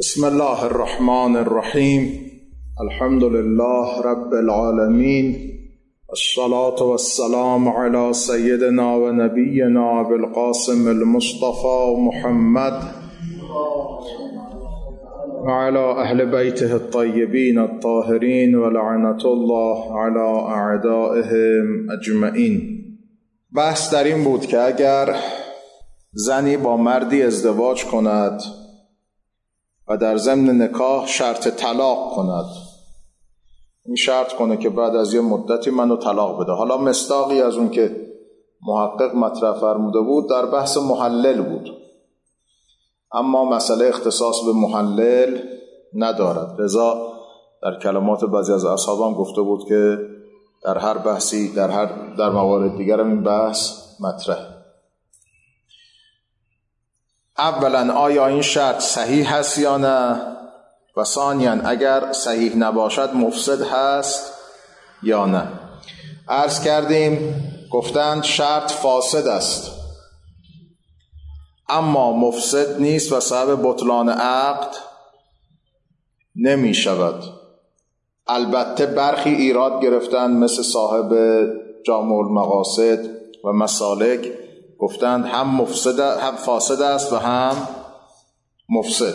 بسم الله الرحمن الرحیم. الحمد لله رب العالمین، الصلاة والسلام علی سیدنا و نبینا بالقاسم المصطفى محمد و علی اهل بیته الطیبین الطاهرین و لعنت الله علی اعدائهم اجمعین. بحث در این بود که اگر زنی با مردی ازدواج کند و در ضمن نکاح شرط طلاق کند، این شرط کنه که بعد از یه مدتی منو طلاق بده. حالا مصداقی از اون که محقق مطرح فرموده بود در بحث محلل بود، اما مسئله اختصاص به محلل ندارد. لذا در کلمات بعضی از اصحابم گفته بود که در هر بحثی در موارد دیگر هم این بحث مطرح. اولا آیا این شرط صحیح هست یا نه؟ و ثانیاً اگر صحیح نباشد مفسد هست یا نه؟ عرض کردیم گفتند شرط فاسد است اما مفسد نیست و سبب بطلان عقد نمی شود. البته برخی ایراد گرفتند مثل صاحب جامع المقاصد و مسالک، گفتند هم فاسد است و هم مفسد.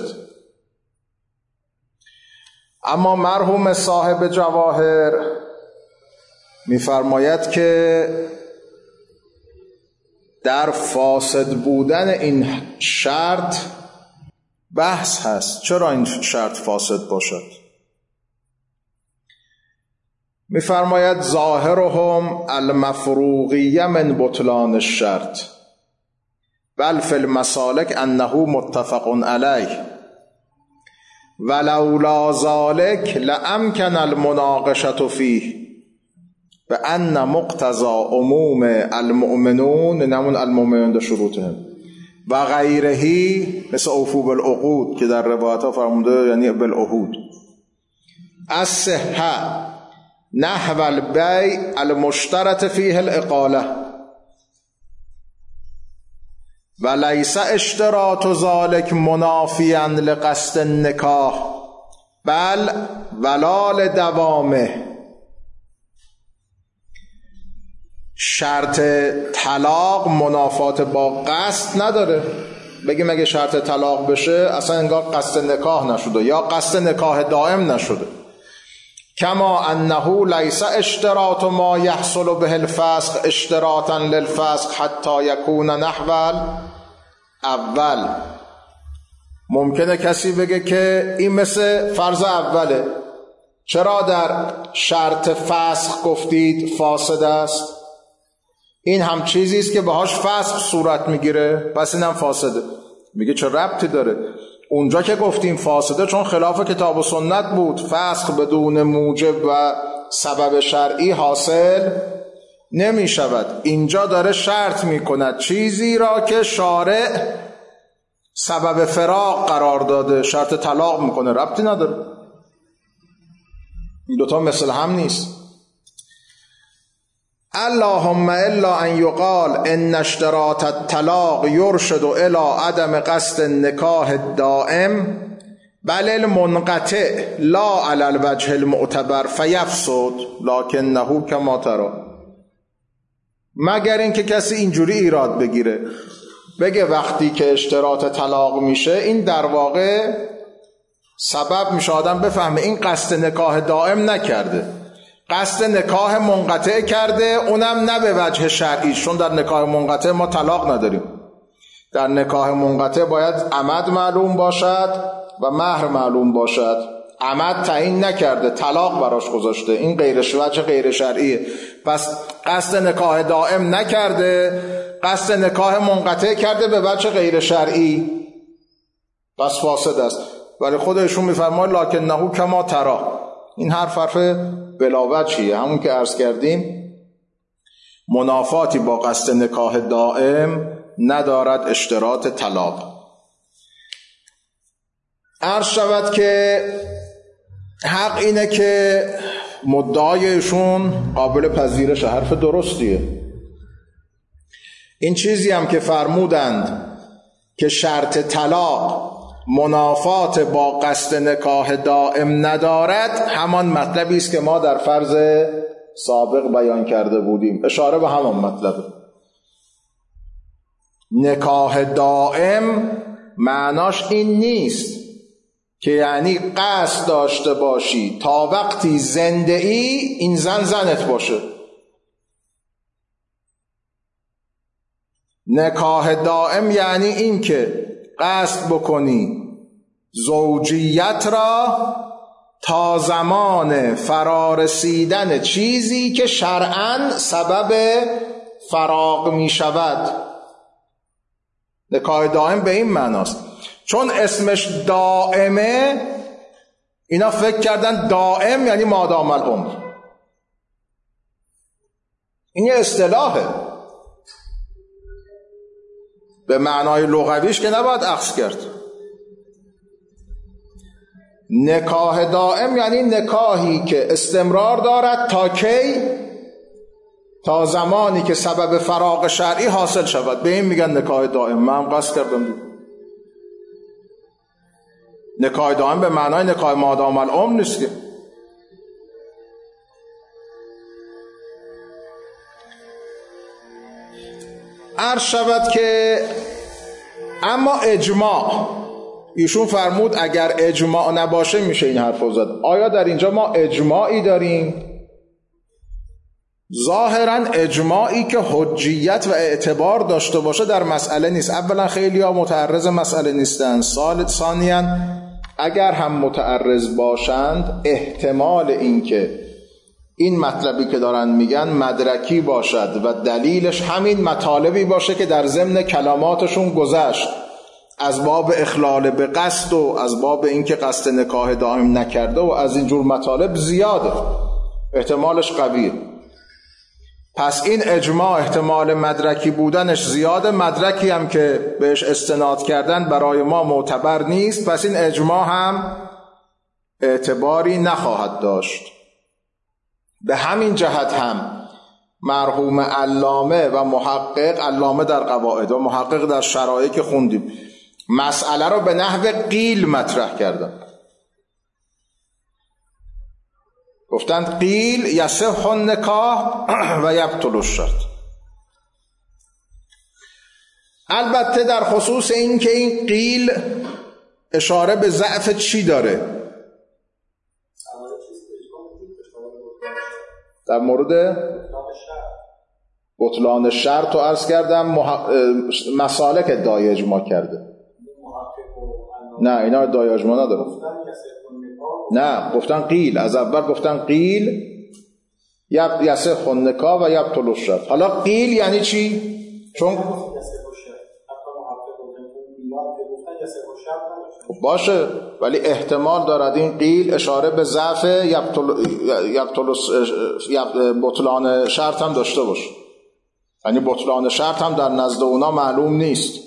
اما مرحوم صاحب جواهر می‌فرماید که در فاسد بودن این شرط بحث هست. چرا این شرط فاسد باشد؟ می‌فرماید ظاهرهم المفروغیه من بطلان الشرط بل فی المسالک انه متفق علیه ولولا ذلک لامکن المناقشه فیه بان مقتضى عموم المؤمنون نمون المؤمنون در شروطهم و غیرهی مثل اوفو بالعقود که در روایت ها فرموده یعنی بالعهود الصحه نحو البیع المشترط فیه الاقاله و لیس اشتراط ذلک منافیا لقصد النکاح بل ولا لدوامه. شرط طلاق منافات با قصد نداره. بگیم اگه شرط طلاق بشه اصلا انگار قصد نکاح نشده یا قصد نکاح دائم نشده. کما انه لیس اشتراط ما یحصل به الفسق اشتراطا للفسق حتی یکون نحو اول. ممکنه کسی بگه که این مثل فرض اوله، چرا در شرط فسق گفتید فاسد است؟ این هم چیزی است که باهاش فسق صورت میگیره، پس اینم فاسده. میگه چه ربطی داره؟ اونجا که گفتیم فاسده چون خلاف کتاب و سنت بود، فسق بدون موجب و سبب شرعی حاصل نمی شود. اینجا داره شرط می کند چیزی را که شارع سبب فراق قرار داده، شرط طلاق می کنه، ربطی نداره. این دوتا مثل هم نیست. اللهم الا ان یقال ان اشتراط الطلاق یرشد الى عدم قصد النکاح الدائم بل المنقطع لا علی الوجه المعتبر فیفسد لکنه کما تری. مگر اینکه کسی اینجوری ایراد بگیره بگه وقتی که اشتراط طلاق میشه این در واقع سبب میشه آدم بفهمه این قصد نکاح دائم نکرده، قصد نکاح منقطع کرده، اونم نه به وجه شرعی، چون در نکاح منقطع ما طلاق نداریم. در نکاح منقطع باید عمد معلوم باشد و مهر معلوم باشد. عمد تعیین نکرده، طلاق براش گذاشته، این وجه غیر شرعیه. پس قصد نکاح دائم نکرده، قصد نکاح منقطع کرده به وجه غیر شرعی، پس فاسد است. ولی خودشون میفرماید لکنه کما تری. این حرف بلاوجهیه، همون که عرض کردیم منافاتی با قصد نکاح دائم ندارد اشتراط طلاق. عرض شود که حق اینه که مدعایشون قابل پذیرش، حرف درستیه. این چیزی هم که فرمودند که شرط طلاق منافات با قصد نکاح دائم ندارد، همان مطلبی است که ما در فرض سابق بیان کرده بودیم. اشاره به همان مطلبه. نکاح دائم معناش این نیست که یعنی قصد داشته باشی تا وقتی زنده ای این زن زنت باشه. نکاح دائم یعنی این که قصد بکنی زوجیت را تا زمان فرارسیدن چیزی که شرعاً سبب فراق می شود. نکاح دائم به این معناست. چون اسمش دائمه، اینا فکر کردن دائم یعنی مادام العمر. این یه اصطلاحه، به معنای لغویش که نباید اخذ کرد. نکاح دائم یعنی نکاحی که استمرار دارد تا کی؟ تا زمانی که سبب فراق شرعی حاصل شود. به این میگن نکاح دائم. من قصد کردم نکاح دائم به معنای نکاح مادام العمر نیست که. عرض شود که اما اجماع، ایشون فرمود اگر اجماع نباشه میشه این حرف رو زد. آیا در اینجا ما اجماعی داریم؟ ظاهرا اجماعی که حجیت و اعتبار داشته باشه در مسئله نیست. اولا خیلی ها متعرض مسئله نیستن. ثانیاً اگر هم متعرض باشند احتمال این که این مطلبی که دارن میگن مدرکی باشد و دلیلش همین مطالبی باشه که در ضمن کلاماتشون گذشت، از باب اخلال به قصد و از باب اینکه قصد نکاح دائم نکرده و از این جور مطالب زیاده، احتمالش قویه. پس این اجماع احتمال مدرکی بودنش زیاده. مدرکی هم که بهش استناد کردن برای ما معتبر نیست، پس این اجماع هم اعتباری نخواهد داشت. به همین جهت هم مرحوم علامه و محقق، علامه در قواعد و محقق در شرایع که خوندیم، مسئله رو به نحو قیل مطرح کردن. گفتند قیل یصح النکاح و یبطل الشرط. البته در خصوص این که این قیل اشاره به ضعف چی داره؟ در مورد بطلان شرط رو عرض کردم. مسالک ادعای اجماع کرده. نه اینا ادعای اجماع نداره. نه گفتن قیل، از اول گفتن قیل یصح النکاح و یبطل الشرط. حالا قیل یعنی چی؟ چون باشه، ولی احتمال دارد این قیل اشاره به ضعف بطلان شرط هم داشته باشه. یعنی بطلان شرط هم در نزد اونا معلوم نیست.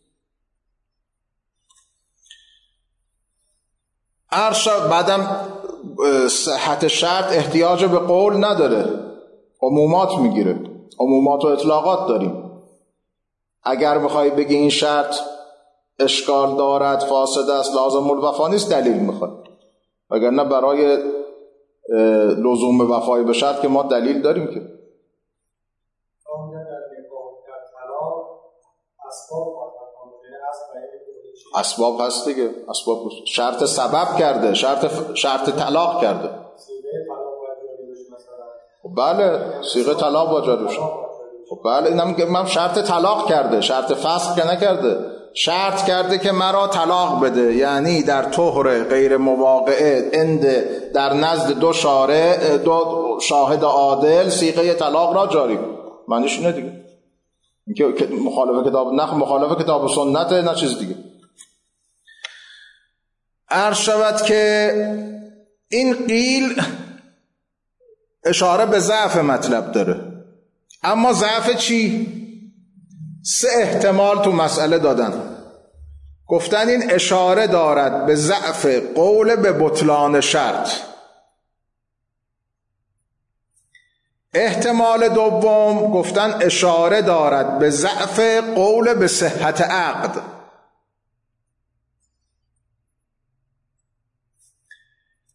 بعدم صحت شرط احتیاج به قول نداره، عمومات میگیره. عمومات و اطلاقات داریم. اگر بخوای بگی این شرط اشکال دارد، فاسد است، لازم الوفا نیست، دلیل میخواد. وگرنه برای لزوم وفای به شرط که ما دلیل داریم که. اسباب هست دیگه. اسباب شرط سبب کرده، شرط طلاق کرده. بله صیغه طلاق واجب شد. بله اینم شرط طلاق کرده، شرط فسخ که نکرده. شرط کرده که مرا طلاق بده، یعنی در طهر غیر موقعه در نزد دو شاهد عادل صیغه طلاق را جاری. معنیش اینه دیگه. اینکه مخالف کتاب و سنت، نه چیز دیگه. عرض شود که این قیل اشاره به ضعف مطلب داره. اما ضعف چی؟ 3 احتمال تو مسئله دادن. گفتن این اشاره دارد به ضعف قول به بطلان شرط. احتمال دوم گفتن اشاره دارد به ضعف قول به صحت عقد.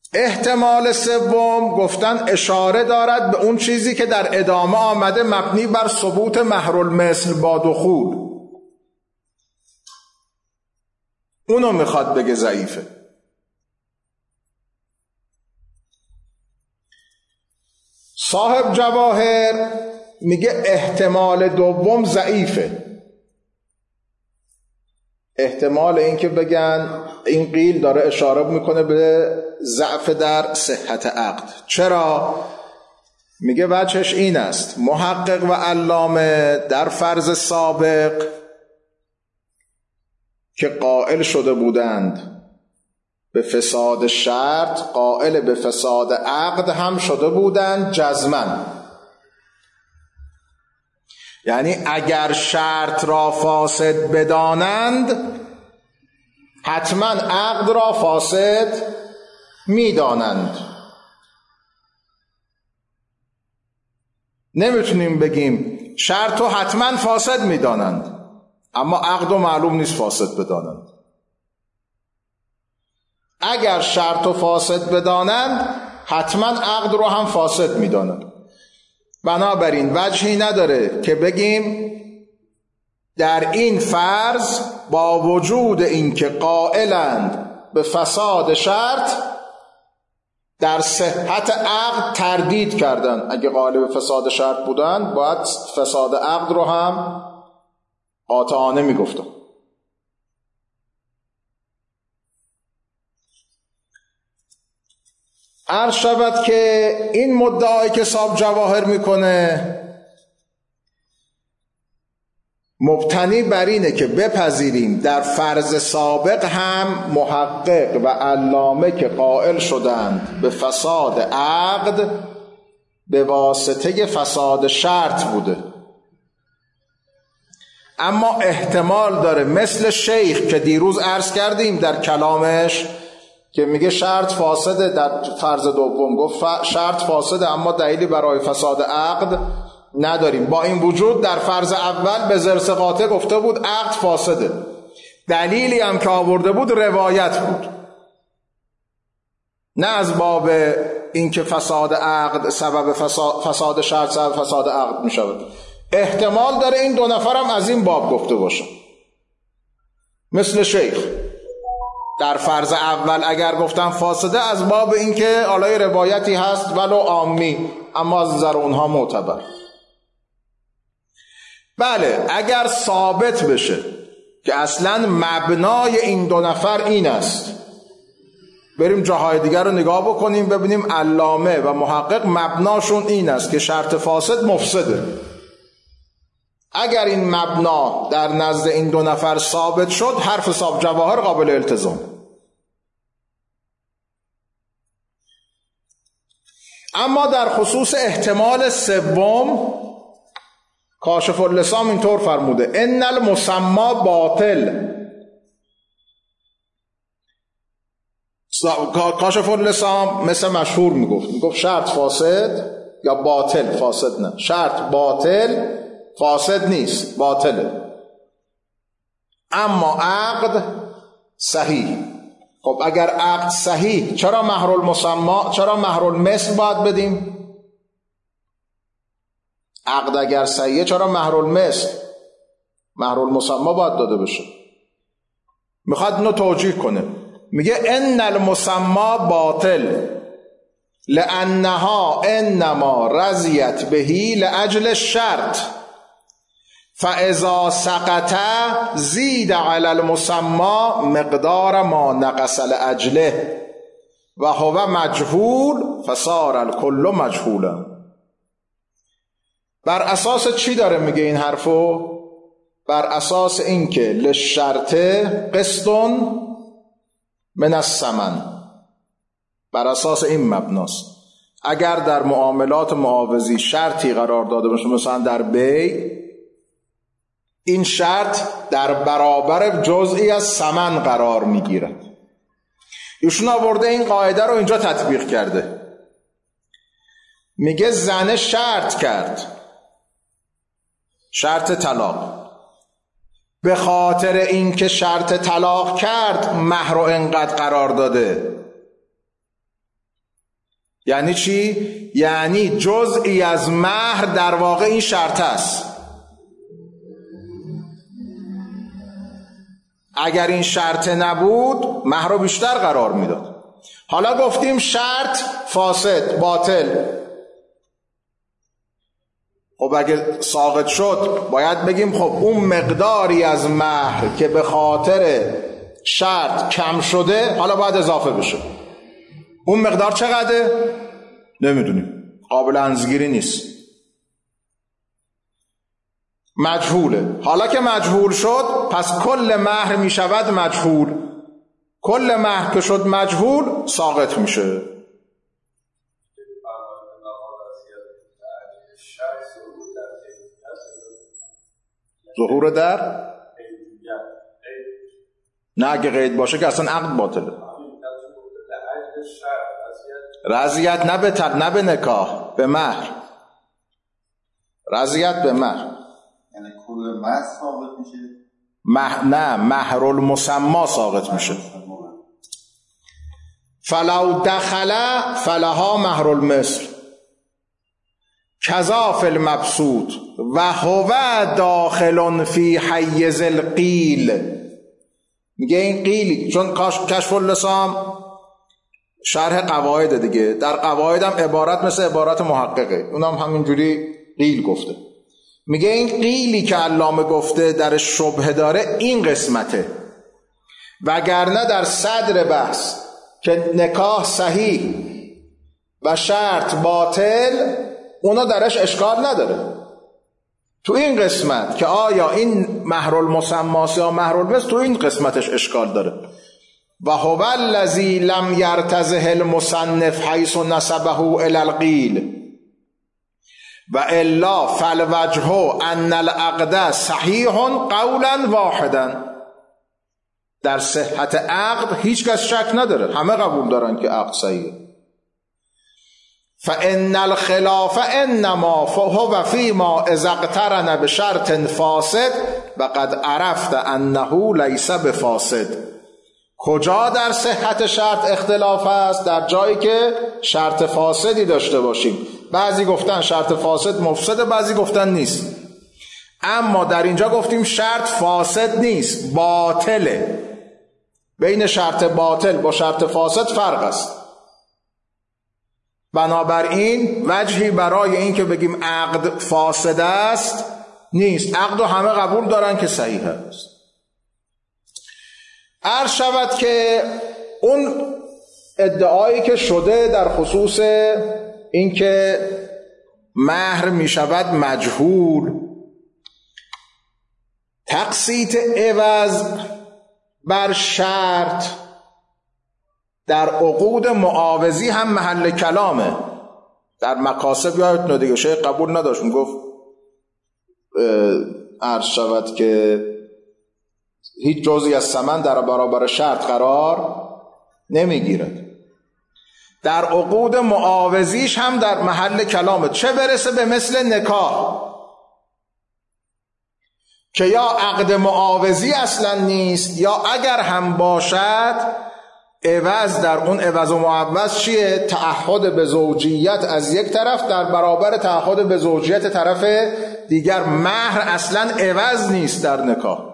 احتمال سوم گفتن اشاره دارد به اون چیزی که در ادامه آمده مبنی بر ثبوت مهرالمثل با دخول، اونو میخواد بگه ضعیفه. صاحب جواهر میگه احتمال دوم ضعیفه. احتمال این که بگن این قیل داره اشاره میکنه به ضعف در صحت عقد. چرا؟ میگه وجهش این است محقق و علامه در فرض سابق که قائل شده بودند به فساد شرط، قائل به فساد عقد هم شده بودند جزماً. یعنی اگر شرط را فاسد بدانند حتما عقد را فاسد میدانند. نمیتونیم بگیم شرط رو حتما فاسد میدانند اما عقد رو معلوم نیست فاسد بدانند. اگر شرط رو فاسد بدانند حتما عقد رو هم فاسد میدانند. بنابراین وجهی نداره که بگیم در این فرض با وجود اینکه قائلند به فساد شرط در صحت عقد تردید کردن. اگه قائل به فساد شرط بودن باید فساد عقد رو هم قاطعانه میگفتن. عرض شود که این مدعایی که صاحب جواهر میکنه مبتنی بر اینه که بپذیریم در فرض سابق هم محقق و علامه که قائل شدند به فساد عقد به واسطه فساد شرط بوده، اما احتمال داره مثل شیخ که دیروز عرض کردیم در کلامش که میگه شرط فاسده، در فرض دوم گفت شرط فاسده اما دلیلی برای فساد عقد نداریم. با این وجود در فرض اول به زرس قاطع گفته بود عقد فاسده، دلیلی هم که آورده بود روایت بود، نه از باب اینکه فساد عقد سبب فساد شرط سبب فساد عقد میشود. احتمال داره این دو نفر هم از این باب گفته باشه مثل شیخ. در فرض اول اگر گفتن فاسده از باب اینکه علای روایتی هست ولو عامی اما از نظر اونها معتبر. بله اگر ثابت بشه که اصلا مبنای این دو نفر این است، بریم جاهای دیگر رو نگاه بکنیم ببینیم علامه و محقق مبناشون این است که شرط فاسد مفسده. اگر این مبنا در نزد این دو نفر ثابت شد حرف صاحب جواهر قابل التزام. اما در خصوص احتمال سوم کاشف اللسام اینطور فرموده ان المسما باطل. کاشف اللسام مثل مشهور میگفت شرط فاسد یا باطل، فاسد نه، شرط باطل فاسد نیست باطله، اما عقد صحیح. خب اگر عقد صحیح چرا مهر المثل باید بدیم؟ عقد اگر صحیحه چرا مهر المسما باید داده بشه؟ میخواد اینو توجیه کنه، میگه ان المسما باطل لانها انما رضیت بهی لاجل الشرط فاذا سقط زید علی المسما مقدار ما نقص لاجله و هو مجهول فصار الکل مجهولا. بر اساس چی داره میگه این حرفو؟ بر اساس اینکه للشرط قسط من الثمن، بر اساس این مبناست. اگر در معاملات معاوضی شرطی قرار داده باشه مثلا در بیع، این شرط در برابر جزئی از ثمن قرار میگیرد. ایشون آورده این قاعده رو اینجا تطبیق کرده، میگه زنه شرط کرد، شرط طلاق، به خاطر اینکه شرط طلاق کرد مهر رو انقدر قرار داده. یعنی چی؟ یعنی جزئی از مهر در واقع این شرط است. اگر این شرط نبود مهر رو بیشتر قرار میداد. حالا گفتیم شرط فاسد، باطل. خب اگه ساقط شد باید بگیم خب اون مقداری از مهر که به خاطر شرط کم شده حالا باید اضافه بشه. اون مقدار چقدره؟ نمیدونیم، قابل اندازه‌گیری نیست، مجهوله. حالا که مجهول شد پس کل مهر می شود مجهول. کل مهر که شد مجهول ساقط میشه. ظهور در نه، اگه قید باشه که اصلا عقد باطله. رضیت نه به نکاح، به مهر. رضیت به مهر، یعنی کل مهر ساقط میشه. نه، مهر المسما ساقط میشه. فلو دخل فلها مهر المثل کذا فی المبسوط و هو داخل فی حیز القیل. میگه این قیلی، چون کشف اللسان شرح قواعد دیگه، در قواعد هم عبارت مثل عبارت محققه، اونم همینجوری قیل گفته. میگه این قیلی که علامه گفته در شبهه داره این قسمته، وگرنه در صدر بحث که نکاح صحیح و شرط باطل اونا درش اشکال نداره. تو این قسمت که آیا این مهر المسماس یا مهر المثل، تو این قسمتش اشکال داره. و هو الذی لم یرتضح المصنف حیث نسبه الی القیل و الا فالوجه ان العقد صحیح قولا واحدا. در صحت عقد هیچ کس شک نداره، همه قبول دارن که عقد صحیحه. فان الخلاف انما فهو فيما اذا اقترن بشرط فاسد وقد عرفت انه ليس بفاسد. کجا در صحت شرط اختلاف است؟ در جایی که شرط فاسدی داشته باشیم. بعضی گفتن شرط فاسد مفسده، بعضی گفتن نیست. اما در اینجا گفتیم شرط فاسد نیست، باطله. بین شرط باطل با شرط فاسد فرق است. بنابراین وجهی برای این که بگیم عقد فاسد است نیست. عقد رو همه قبول دارن که صحیح است. عرض شود که اون ادعایی که شده در خصوص این که مهر می شود مجهول، تقسیط عوض بر شرط در عقود معاوضی هم محل کلامه. در مکاسب یادتونه دیگه، شیخ قبول نداشت، گفت عرض شود که هیچ جزئی از ثمن در برابر شرط قرار نمیگیرد. در عقود معاوضیش هم در محل کلامه، چه برسه به مثل نکاح که یا عقد معاوضی اصلا نیست، یا اگر هم باشد عوض در اون عوض و معوض چیه؟ تعهد به زوجیت از یک طرف در برابر تعهد به زوجیت طرف دیگر. مهر اصلا عوض نیست در نکاح.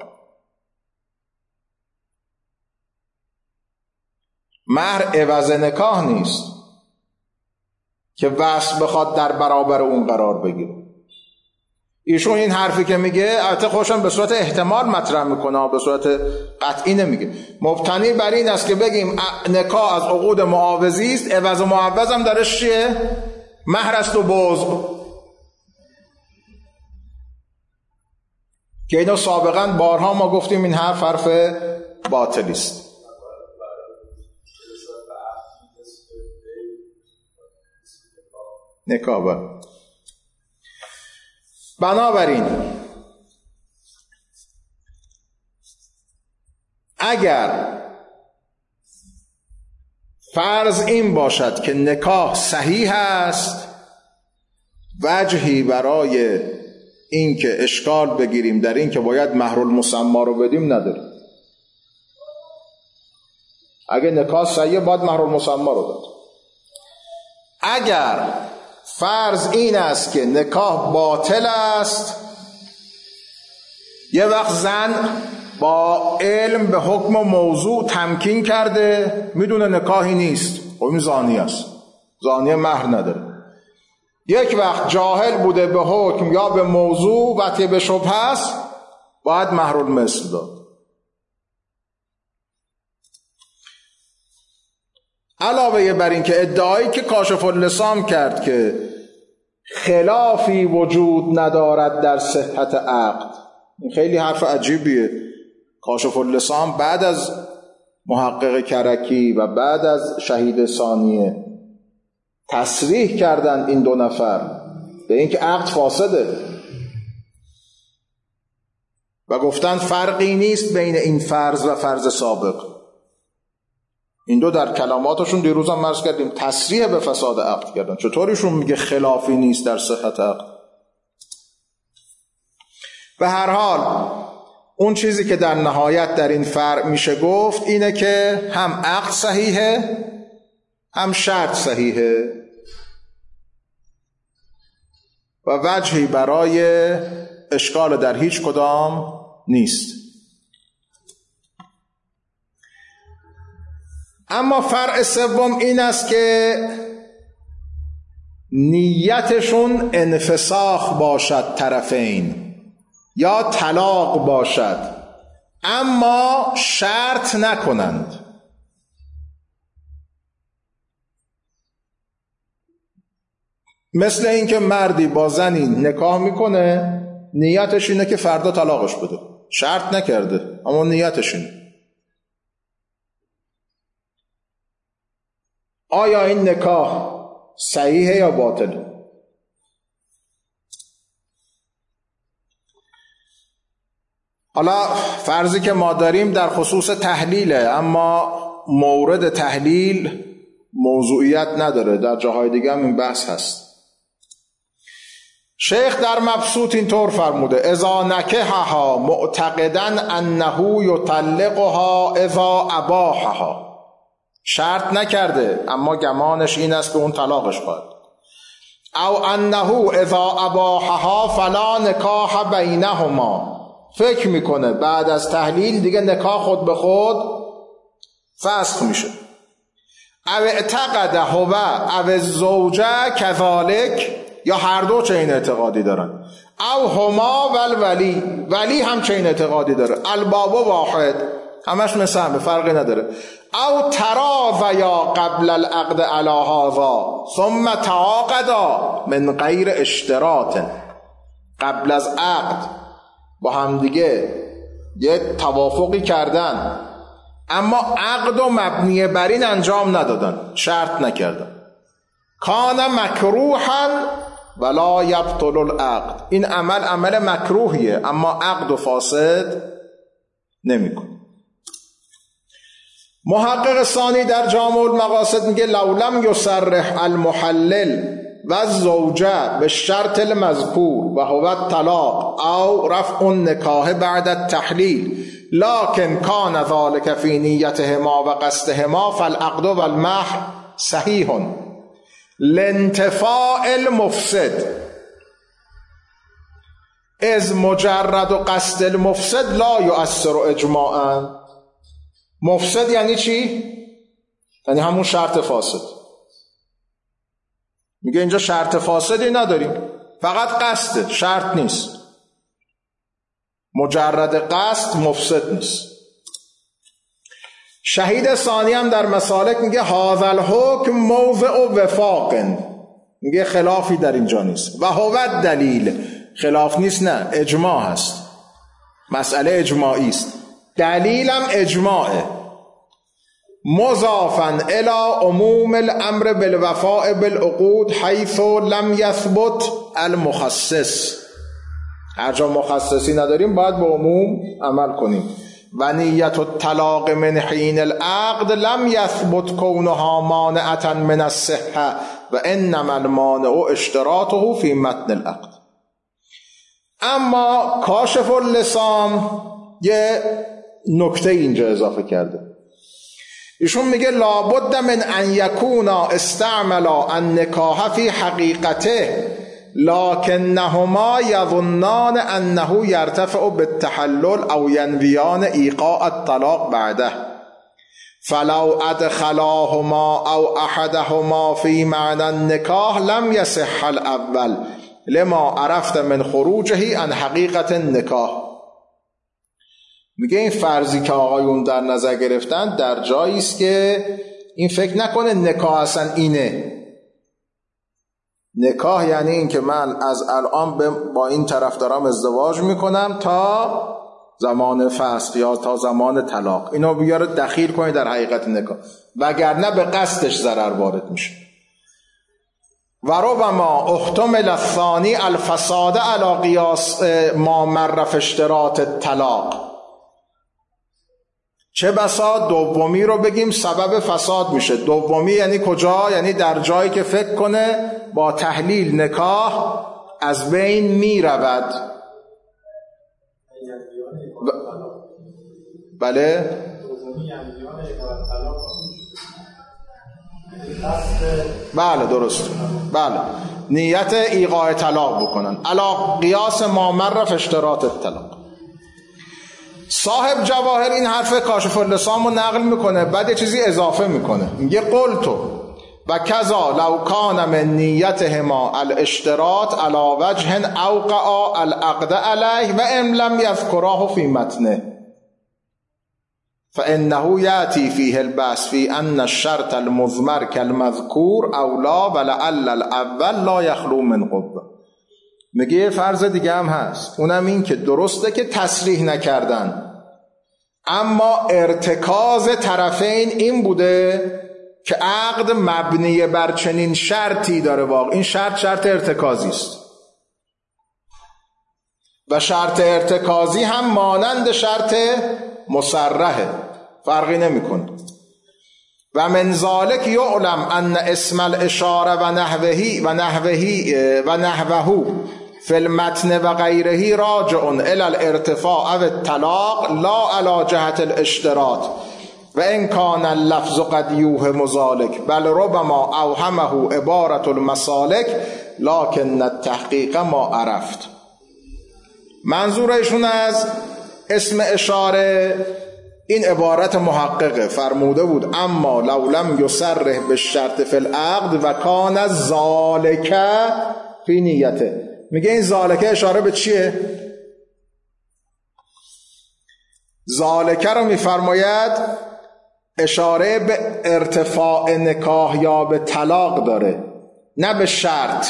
مهر عوض نکاح نیست که وصل بخواد در برابر اون قرار بگیره. ایشون این حرفی که میگه البته خودشون به صورت احتمال مطرح میکنه، به صورت قطعی نمیگه. مبتنی بر این است که بگیم نکاح از عقود معاوضی است، عوض و معوض هم درش چیه؟ مهر است و بوضع، که اینو سابقا بارها ما گفتیم این حرف باطلی است. نکاح. بنابراین اگر فرض این باشد که نکاح صحیح است، وجهی برای این که اشکال بگیریم در این که باید مهر المسما رو بدیم نداریم. اگه نکاح صحیح باید مهر المسما رو بدیم. اگر فرض این است که نکاح باطل است، یه وقت زن با علم به حکم موضوع تمکین کرده، میدونه نکاحی نیست، خب این زانی است، زانی مهر نداره. یک وقت جاهل بوده به حکم یا به موضوع و به شبهه است، باید مهر المثل داد. علاوه بر این که ادعایی که کاشف اللسان کرد که خلافی وجود ندارد در صحت عقد، این خیلی حرف عجیبیه. کاشف اللسان بعد از محقق کرکی و بعد از شهید ثانیه تصریح کردند این دو نفر به اینکه عقد فاسده و گفتند فرقی نیست بین این فرض و فرض سابق. این دو در کلماتشون دیروز هم عرض کردیم تصریح به فساد عقد کردن. چطوریشون میگه خلافی نیست در صحت عقد؟ به هر حال اون چیزی که در نهایت در این فرع میشه گفت اینه که هم عقد صحیحه هم شرط صحیحه و وجهی برای اشکال در هیچ کدام نیست. اما فرع سوم این است که نیتشون انفساخ باشد طرفین یا طلاق باشد، اما شرط نکنند. مثل اینکه مردی با زنی نکاح میکنه، نیتش اینه که فردا طلاقش بده، شرط نکرده اما نیتش اینه. آیا این نکاح صحیحه یا باطله؟ حالا فرضی که ما داریم در خصوص تحلیله، اما مورد تحلیل موضوعیت نداره، در جاهای دیگه هم این بحث هست. شیخ در مبسوط اینطور فرموده: اذا نکحها معتقدا انه یطلقها اذا اباحها. شرط نکرده اما گمانش این است که اون طلاقش خواهد. او انه اذا اباحها فلا نکاح بینهما. فکر میکنه بعد از تحلیل دیگه نکاح خود به خود فسخ میشه. او اعتقد هو او الزوجه کذالک، یا هر دو چنین اعتقادی دارن. او هما و الولی، ولی هم چنین اعتقادی داره. الباب واحد، همش مثل همه، فرقی نداره. او تراضیا قبل العقد علی هذا ثم تعاقدا من غیر اشتراط. قبل از عقد با هم دیگه یک توافقی کردن اما عقد و مبنی بر این انجام ندادن، شرط نکردن. کان مکروها ولا یبطل العقد. این عمل مکروهیه اما عقد و فاسد نمیکنه. محقق ثانی در جامع المقاصد میگه لولم یصرح المحلل و الزوجه به شرط المذکور و هو الطلاق او رفع النکاح بعد التحلیل لكن کان ذلك فی نیتهما و قصدهما فالعقد و المهر صحیح لانتفاء المفسد از مجرد و قصد المفسد لا یؤثر اجماعا. مفسد یعنی چی؟ یعنی همون شرط فاسد. میگه اینجا شرط فاسدی نداریم، فقط قصد، شرط نیست. مجرد قصد مفسد نیست. شهید ثانی هم در مسالک میگه هذا الحکم موضع وفاق، میگه خلافی در اینجا نیست. و هو دلیل، خلاف نیست، نه اجماع هست، مسئله اجماعی است، دلیلم اجماعه. مضافا الی عموم الامر بالوفاء بالعقود حیث لم یثبت المخصص. هر جا مخصصی نداریم باید به عموم عمل کنیم. و نیت الطلاق من حین العقد لم یثبت کونها مانعة من الصحة و انما المانع اشتراطه فی متن العقد. اما کاشف اللسان یه نکته اینجا اضافه کرده. ایشون میگه لابد من ان یکونا استعملا النکاح فی حقیقته لکنهما یظنان انه یرتفع بالتحلل او ینویان ایقاع الطلاق بعده فلو ادخلاهما او احدهما فی معنی النکاح لم یصح الاول لما عرفت من خروجه عن حقیقت النکاح. میگه این فرضی که آقایون در نظر گرفتن در جایی است که این فکر نکنه نکاح اصلا اینه. نکاح یعنی این که من از الان با این طرف دارم ازدواج میکنم تا زمان فسخ یا تا زمان طلاق. اینو بیاره دخیل کنید در حقیقت نکاح، وگرنه به قصدش ضرر وارد میشه. و ربما احتمل الثانی الفساد علی قیاس ما مر فی اشتراط الطلاق. چه بسا دومی رو بگیم سبب فساد میشه. دومی یعنی کجا؟ یعنی در جایی که فکر کنه با تحلیل نکاح از بین میرود. بله؟ بله درست. بله نیت ایقاع طلاق بکنن علی قیاس ما مر فی اشتراط الطلاق. صاحب جواهر این حرف کاشف اللسان رو نقل میکنه، بعد یه چیزی اضافه میکنه، میگه قلتو و کذا لو کان من نیتهما الاشتراط علی وجه اوقع العقد علیه و ام لم یذکراه فی متنه فانه یاتی فیه البحث فی ان الشرط المضمر کالمذکور اولا ولعل الاول لا یخلو من قبه. میگه فرض دیگه هم هست، اونم این که درسته که تصریح نکردن، اما ارتکاز طرفین این بوده که عقد مبنی بر چنین شرطی داره. واقع این شرط ارتکازی است و شرط ارتکازی هم مانند شرط مصرحه، فرقی نمیکنه. و من ذالک یعلم ان اسم الاشاره و نحوه فی المتن و غیره راجع الی الارتفاع او الطلاق لا علی جهت الاشتراط و ان کان اللفظ قد یوهم ذلک بل ربما اوهمه عبارة المسالک لکن التحقیق ما عرفت. منظورشون از اسم اشاره این عبارت محققه، فرموده بود اما لو لم یصرح بالشرط فی العقد و کان ذالک فی نیته. میگه این ذالکه اشاره به چیه؟ ذالکه رو میفرماید اشاره به ارتفاع نکاح یا به طلاق داره، نه به شرط.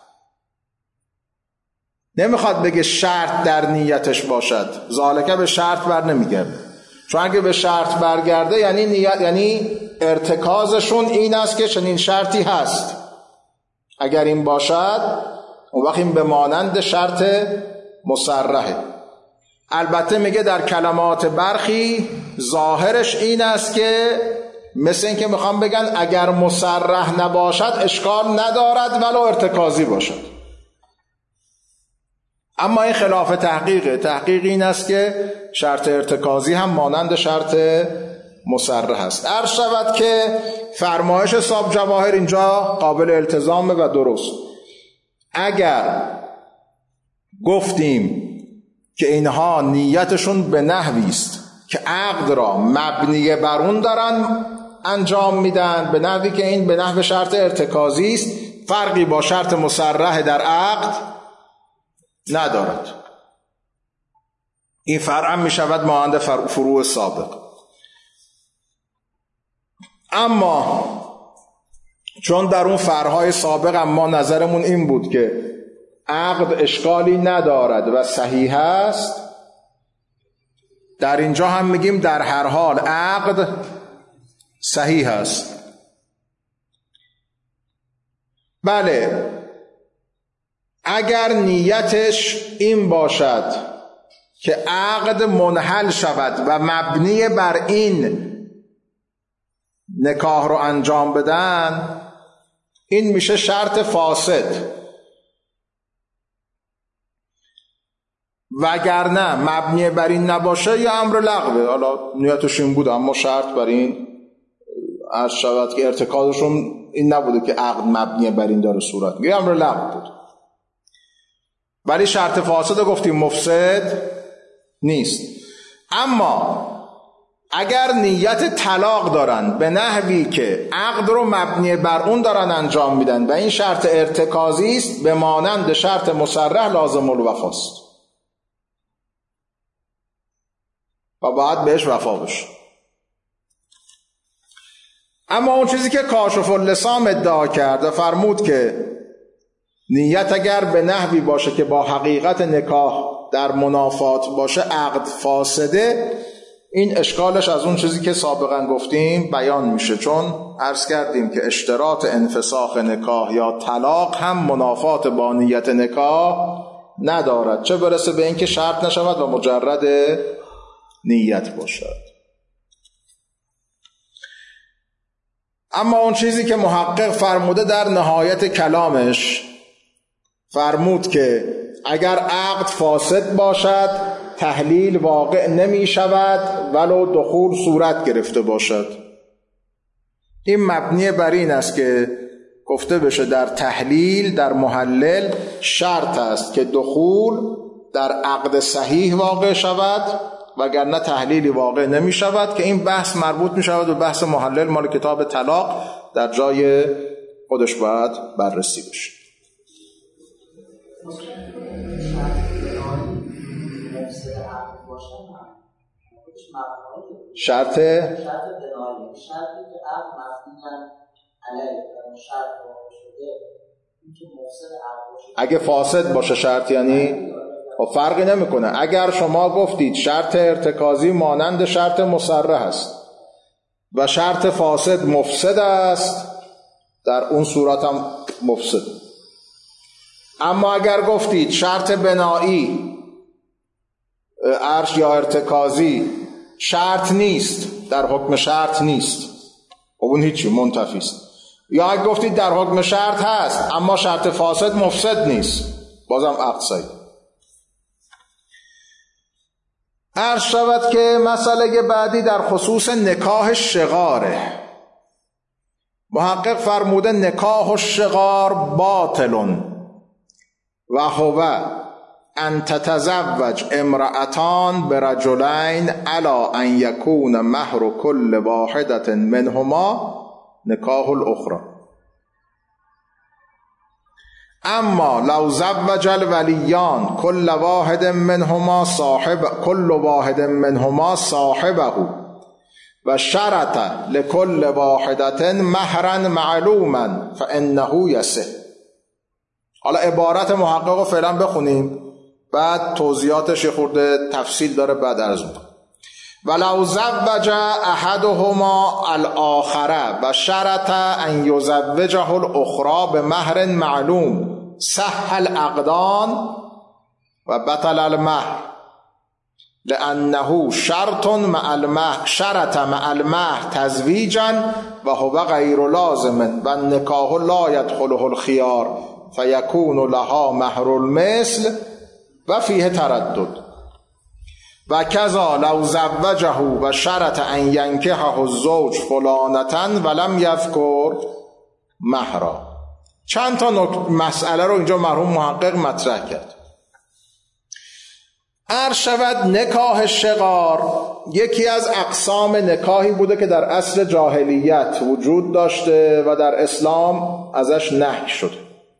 نمیخواد بگه شرط در نیتش باشد. ذالکه به شرط بر نمیگرده، چون اگه به شرط برگرده یعنی نیت، یعنی ارتکازشون این است که چنین شرطی هست. اگر این باشد اون وقت این به مانند شرط مصرحه. البته میگه در کلمات برخی ظاهرش این است که مثل این که میخوام بگن اگر مصرح نباشد اشکال ندارد ولو ارتکازی باشد. اما این خلاف تحقیقه. تحقیق این است که شرط ارتکازی هم مانند شرط مصرح است. عرض شود که فرمایش صاحب جواهر اینجا قابل التزامه و درست. اگر گفتیم که اینها نیتشون به نحوی است که عقد را مبنی بر اون دارن انجام میدن، به نحوی که این به نحو شرط ارتکازی است، فرقی با شرط مصرح در عقد ندارد. این فرع می شود مانند فروع سابق. اما چون در اون فرعهای سابق ما نظرمون این بود که عقد اشکالی ندارد و صحیح است، در اینجا هم میگیم در هر حال عقد صحیح است. بله اگر نیتش این باشد که عقد منحل شود و مبنی بر این نکاح رو انجام بدن، این میشه شرط فاسد. وگرنه مبنی بر این نباشه یا امر لغوه، حالا نیتش این بود اما شرط بر این عرض شود که ارتکازشون این نبوده که عقد مبنی بر این داره صورت میگه، امر لغو بود. ولی شرط فاسد گفتیم مفسد نیست. اما اگر نیت طلاق دارن به نحوی که عقد رو مبنی بر اون دارن انجام میدن و این شرط ارتکازی است، به مانند شرط مصرح لازم الوفاست و باید بهش وفا بشه. اما اون چیزی که کاشف اللسان ادعا کرد و فرمود که نیت اگر به نحوی باشه که با حقیقت نکاح در منافات باشه عقد فاسده، این اشکالش از اون چیزی که سابقا گفتیم بیان میشه، چون عرض کردیم که اشتراط انفساخ نکاح یا طلاق هم منافات با نیت نکاح ندارد، چه برسه به اینکه شرط نشود و مجرد نیت باشد. اما اون چیزی که محقق فرموده در نهایت کلامش، فرمود که اگر عقد فاسد باشد تحلیل واقع نمی شود ولو دخول صورت گرفته باشد. این مبنی بر این است که گفته بشه در تحلیل، در محلل شرط است که دخول در عقد صحیح واقع شود، وگرنه تحلیلی واقع نمی شود، که این بحث مربوط می شود و بحث محلل مال کتاب طلاق در جای خودش باید بررسی بشه. شرط بنایی، شرطی که عقد مبنی علیه شرط شده، اینکه مفسد عقد باشه، اگه فاسد باشه شرط یعنی فرقی نمیکنه. اگر شما گفتید شرط ارتکازی مانند شرط مصرح است و شرط فاسد مفسد است، در اون صورت هم مفسد. اما اگر گفتید شرط بنایی عرش یا ارتکازی شرط نیست، در حکم شرط نیست، اون هیچی منتفی است. یا اگر گفتید در حکم شرط هست اما شرط فاسد مفسد نیست، بازم عقد صحیح. عرض شود که مسئله بعدی در خصوص نکاح شغاره. محقق فرموده نکاح الشغار باطل و هو ان تتزوج امرأتان برجلین علی ان یکون مهر کل واحدة منهما نکاح الاخرى. اما لو زوج الولیان کل واحد منهما صاحبه و شرط لكل واحدة مهرا معلوما فانه یصح. حالا عبارت محقق رو فعلا بخونیم، بعد توضیحاتش خورده تفصیل داره، بعد عرض می‌کنم. ولو زوج احدهما الاخر و شرط ان یزوجه الاخرى بمهر معلوم صح العقدان و بطل المهر لانه شرط مع المهر، شرط مع المهر تزویجا و هو غیر لازم و النکاح لا يدخله الخيار فیکون لها مهر المثل و فیه تردد. و کذا لو زوجه و شرط ان ینکحه الزوج فلانة ولم یذکر مهرا. چند تا مسئله رو اینجا مرحوم محقق مطرح کرد. عرض شود نکاح شغار یکی از اقسام نکاحی بوده که در عصر جاهلیت وجود داشته و در اسلام ازش نهی شده.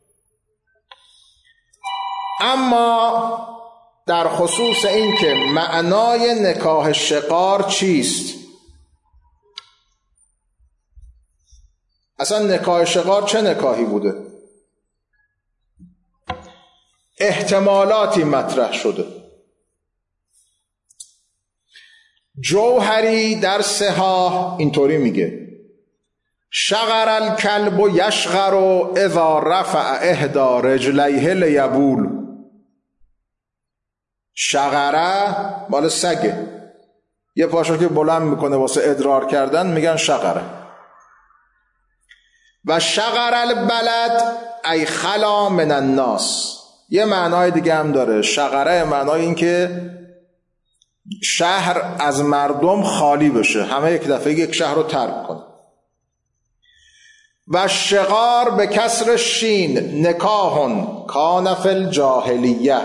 اما در خصوص این که معنای نکاح شغار چیست، اصلا نکاح شغار چه نکاحی بوده، احتمالاتی مطرح شده. جوهری در صحاح اینطوری میگه شغر الکلب و یشغر اذا رفع احدا رجلیه لیبول. شغره مال سگه، یه پاشو که بلند میکنه واسه ادرار کردن میگن شغره. و شغر البلد ای خلا من الناس، یه معنای دیگه هم داره. شغره معنای این که شهر از مردم خالی بشه، همه یک دفعه یک شهر رو ترک کنه. و شغار به کسر شین نکاح کان فی الجاهلیه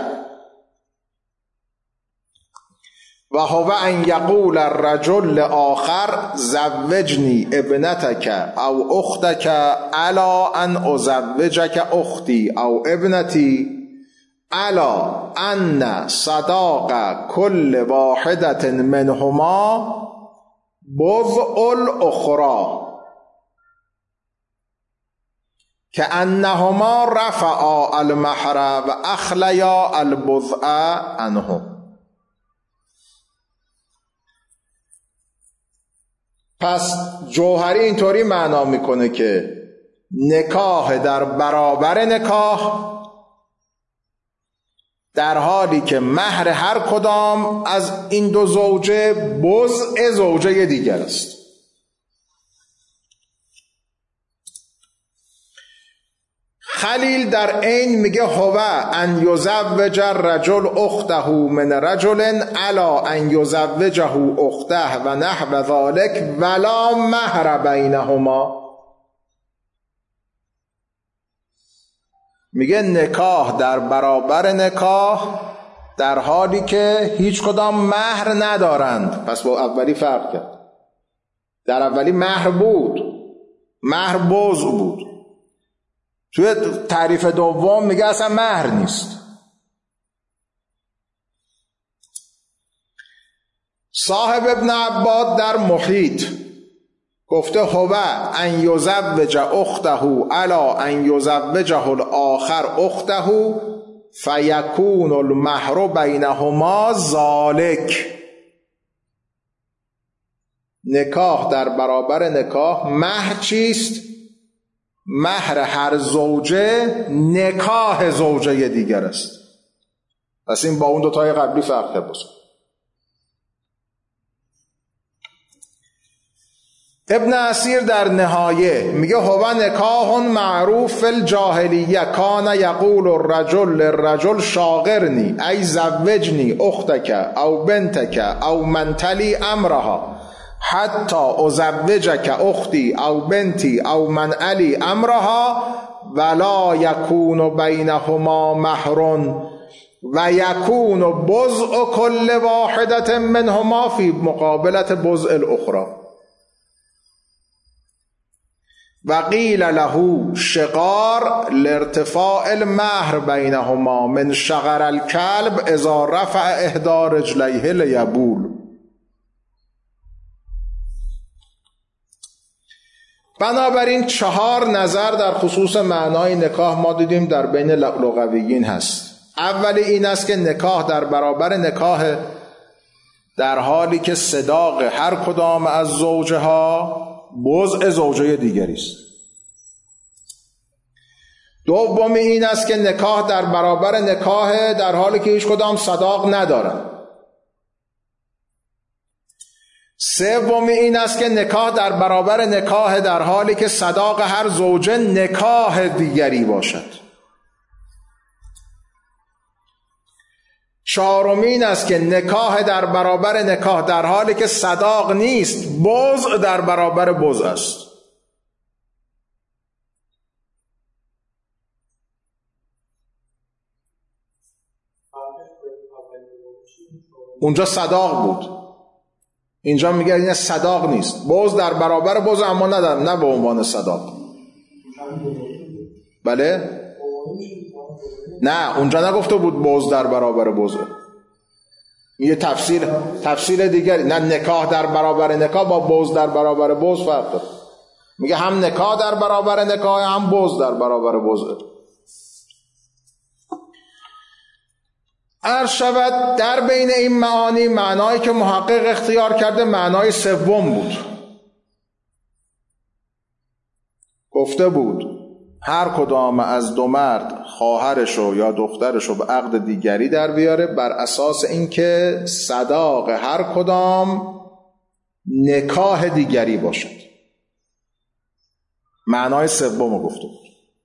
و هو ان یقول الرجل لآخر زوجنی ابنتک او اختک الا ان ازوجک اختی او ابنتی الا ان صداق کل واحدة منهما بضع الاخرى كأنهما رفعا المهر و اخلیا البضع عنه. پس جوهری اینطوری معنا میکنه که نکاح در برابر نکاح در حالی که مهر هر کدام از این دو زوجه بضع زوجه دیگر است. خلیل در عین میگه هو ان یزوج الرجل اخته من رجل علی ان یزوجه اخته و نحو ذلک ولا مهر بینهما. میگه نکاح در برابر نکاح در حالی که هیچ کدام مهر ندارند. پس با اولی فرق کرد. در اولی مهر بود، مهر بضع بود. توی تعریف دوم میگه اصلا مهر نیست. صاحب ابن عباد در محیط گفته هو ان یزوج اخته علی ان یزوجه الاخر اخته فیکون المهر بینهما ذالک. نکاح در برابر نکاح مهر چیست؟ مهر هر زوجه نکاح زوجه دیگر است. پس این با اون دوتای قبلی فرقه بزن. ابن اسیر در نهایه میگه هو نکاح معروف فی الجاهلیه کان یقول الرجل للرجل شاغرنی ای زوجنی اختک او بنتک او من تلی امرها حتی ازوجک اختی او بنتی او من علی امرها ولا یکون بینهما مهر و یکون بضع کل واحدة منهما فی مقابلة بضع الاخرى. و قیل له شغار لارتفاع المهر بینهما من شغر الكلب اذا رفع احدى رجلیه لیبول. بنابراین 4 نظر در خصوص معنای نکاح ما دیدیم در بین لغویین هست. اولی این است که نکاح در برابر نکاح در حالی که صداق هر کدام از زوجه ها بضع زوجه دیگری است. دومی این است که نکاح در برابر نکاح در حالی که هیچ کدام صداق ندارن. سومی این است که نکاح در برابر نکاح در حالی که صداق هر زوجه نکاح دیگری باشد. چهارمی این است که نکاح در برابر نکاح در حالی که صداق نیست بضع در برابر بضع است. اونجا صداق بود، اینجا میگه این صداق نیست. بضع در برابر بضع اما نه به عنوان صداق. بله؟ نه اونجا نگفته بود بضع در برابر بضع. یه تفسیر دیگری. نه نکاح در برابر نکاح با بضع در برابر بضع فرق داره. میگه هم نکاح در برابر نکاح هم بضع در برابر بضع. عرض شود در بین این معانی معنایی که محقق اختیار کرده معنای سوم بود. گفته بود هر کدام از دو مرد خواهرشو یا دخترشو به عقد دیگری در بیاره بر اساس اینکه صداق هر کدام نکاح دیگری باشد. معنای سومو گفته بود.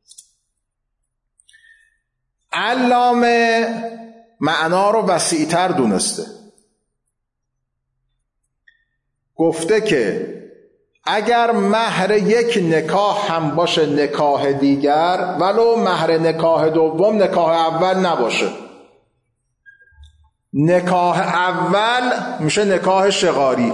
علامه معنا رو وسیع‌تر دونسته. گفته که اگر مهر یک نکاح هم باشه نکاح دیگر، ولو مهر نکاح دوم نکاح اول نباشه، نکاح اول میشه نکاح شغاری.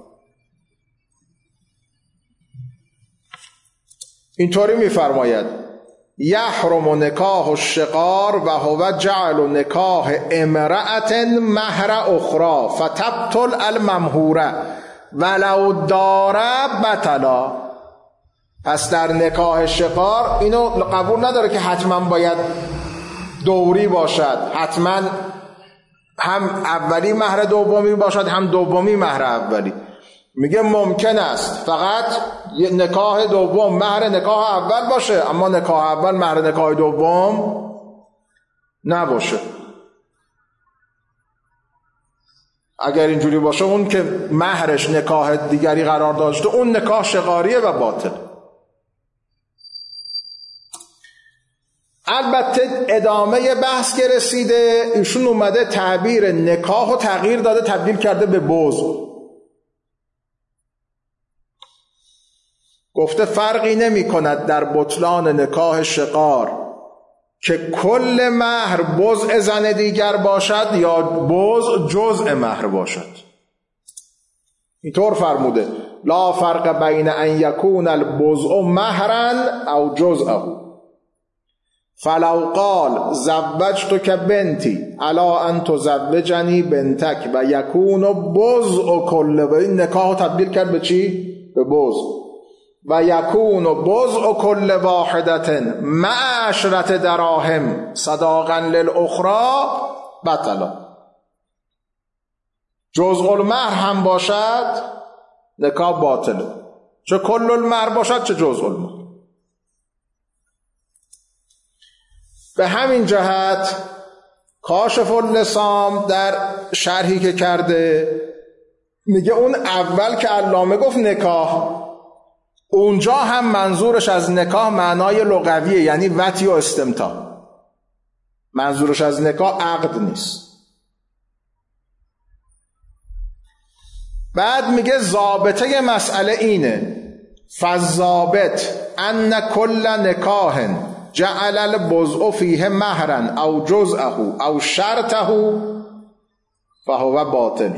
اینطوری میفرماید یحرم نکاح الشغار و هو جعل نکاح امرأة مهر اخرى فتبطل الممهوره ولو دار بطلا. پس در نکاح شغار اینو قبول نداره که حتما باید دوری باشد، حتما هم اولی مهر دومی باشد هم دومی مهر اولی. میگه ممکن است فقط نکاح دوم مهر نکاح اول باشه اما نکاح اول مهر نکاح دوم نباشه. اگر اینجوری باشه اون که مهرش نکاح دیگری قرار داشته اون نکاح شغاریه و باطل. البته ادامه بحث که رسیده ایشون اومده تعبیر نکاح و تغییر داده، تبدیل کرده به بوز. گفته فرقی نمی کند در بطلان نکاح شغار که کل مهر بضع زن دیگر باشد یا بضع جزء مهر باشد. اینطور فرموده لا فرق بین ان یکون البضع مهرا او جزءه فلو قال زوجتک بنتی علی ان تزوجنی بنتک و یکون بضع کل، و این نکاح تبدیل کرد به چی؟ به بضع. و یکون بضع کل واحدة مع 10 دراهم صداقا للاخرى بطلا. جزء المهر هم باشد نکاح باطله، چه کل المهر باشد چه جزء المهر. به همین جهت کاشف اللسام در شرحی که کرده میگه اون اول که علامه گفت نکاح، اونجا هم منظورش از نکاح معنای لغویه، یعنی وطی و استمتاع. منظورش از نکاح عقد نیست. بعد میگه ضابطه مسئله اینه فالضابط ان کل نکاح جعل البضع فیه مهرا او جزءه او شرطه فهو باطل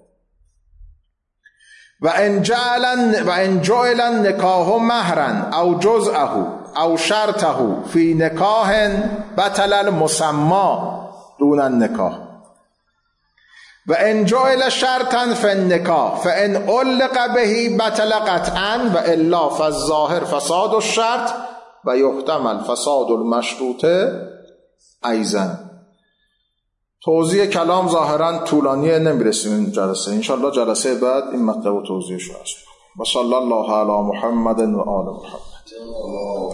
و ان جعل النکاح مهرا او جزءه او شرطه فی نکاح بطل المسمى دون النکاح و ان جعل شرطا فی النکاح فان علق به بطل قطعا و الا فالظاهر فساد الشرط و یحتمل فساد المشروط ایضا. توضیح کلام ظاهرا طولانیه، نمیرسیم این جلسه، انشالله جلسه بعد این مطلب و توضیحش رو هست. و صلی الله علی محمد و آل محمد.